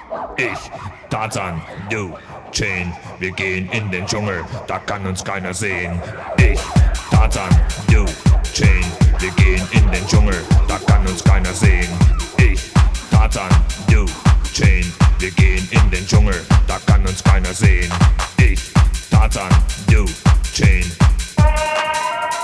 Ich, Tarzan, du, Chain, wir gehen in den Dschungel, da kann uns keiner sehen. Ich, Tarzan, du, Chain, wir gehen in den Dschungel, da kann uns keiner sehen. Ich, Tarzan, du, Chain, wir gehen in den Dschungel, da kann uns keiner sehen. Ich, Tarzan, du, Chain.